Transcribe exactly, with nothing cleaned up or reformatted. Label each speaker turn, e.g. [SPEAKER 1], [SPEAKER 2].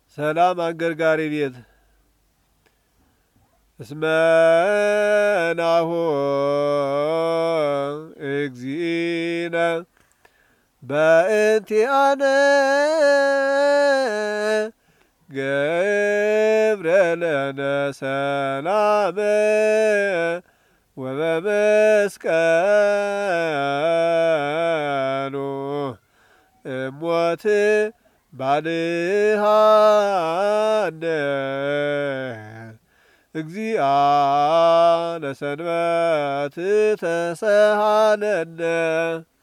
[SPEAKER 1] ሰላም አንገርጋሪ ቤት እስመናሆ እግዚእነ በእንቲአነ ገብረ ለነ ሰላመ ወበመስቀሉ እሞት ባልሃነ እግዚአ ለሰንበት ተሰሃለነ